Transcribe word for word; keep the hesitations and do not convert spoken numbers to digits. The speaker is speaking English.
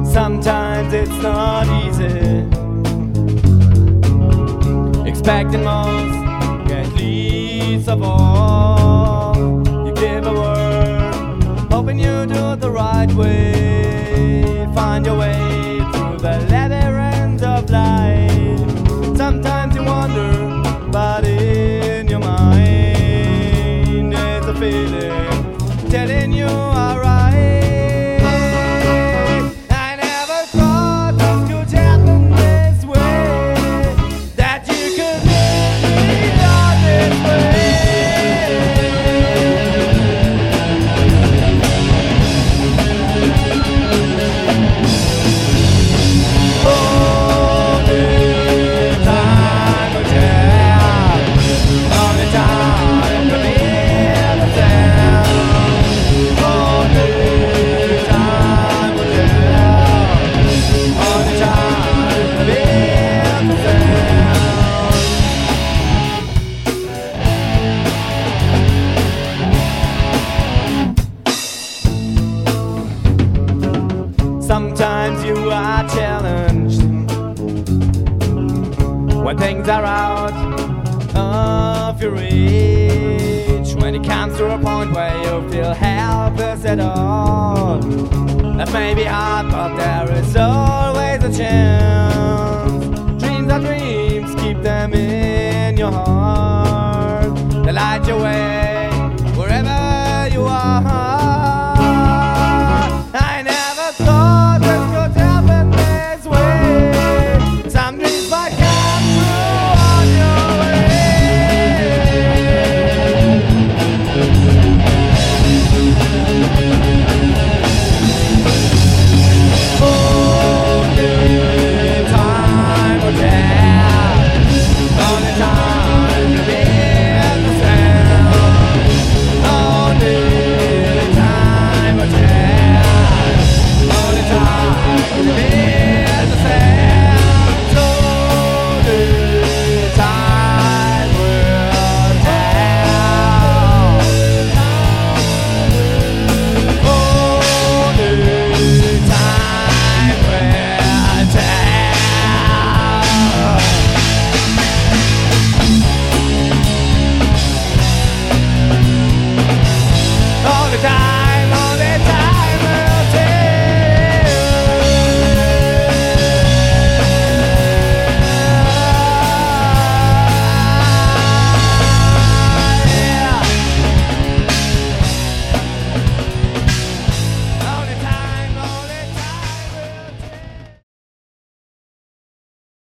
Sometimes it's not easy. Expecting most, get least of all. You give a word, hoping you do it the right way. Find your way through the labyrinth of life. Sometimes you wonder, but in your mind there's a feeling telling you alright. Sometimes you are challenged when things are out of your reach. When it comes to a point where you feel helpless at all, that may be hard, but there is always a chance.